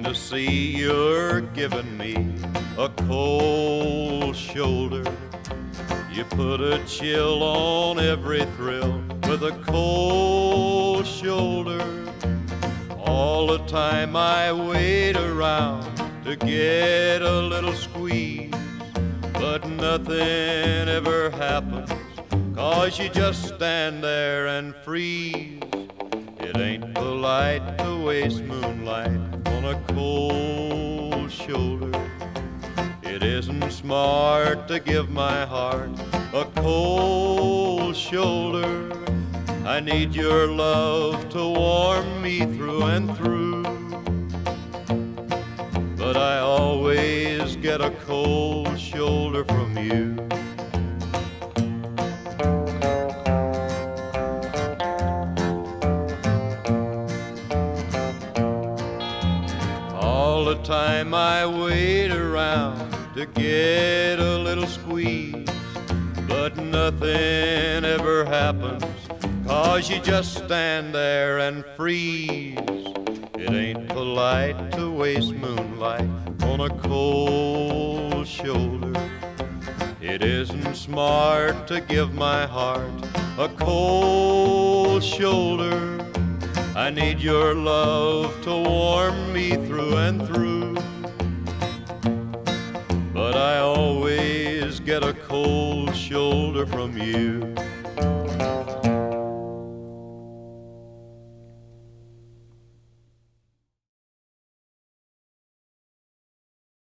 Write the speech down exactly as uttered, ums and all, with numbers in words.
to see you're giving me a cold shoulder. You put a chill on every thrill with a cold shoulder. All the time I wait around to get a little squeeze, but nothing ever happens, 'cause you just stand there and freeze. It ain't polite to waste moonlight on a cold shoulder. It isn't smart to give my heart a cold shoulder. I need your love to warm me through and through, but I always get a cold shoulder from you. All the time I wait around to get a little squeeze, but nothing ever happens, 'cause you just stand there and freeze. It ain't polite to waste moonlight on a cold shoulder. It isn't smart to give my heart a cold shoulder. I need your love to warm me through and through, but I always get a cold shoulder from you.